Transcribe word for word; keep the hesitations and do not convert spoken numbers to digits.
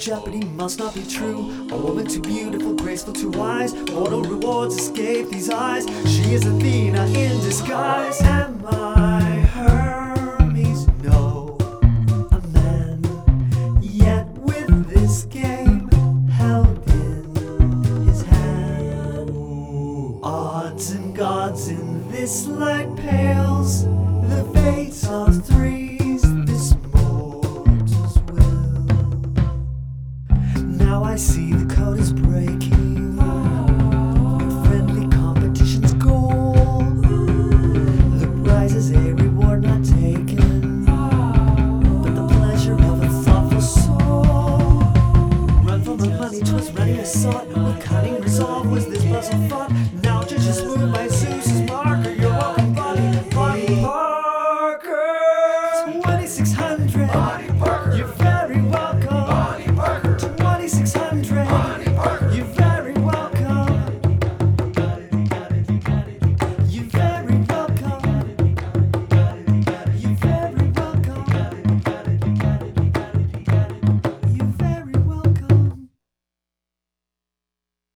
jeopardy must not be true. A woman too beautiful, graceful, too wise. Mortal rewards escape these eyes. She is Athena in disguise. Am I Hermes? No, a man. Yet with this game held in his hand. Odds and gods in this light pales the fate of threes, this mortal's will. Now I see the code is breaking, with friendly competition's goal. The prize is a reward not taken, but the pleasure of a thoughtful soul. Run from the money, 'twas ready to sought.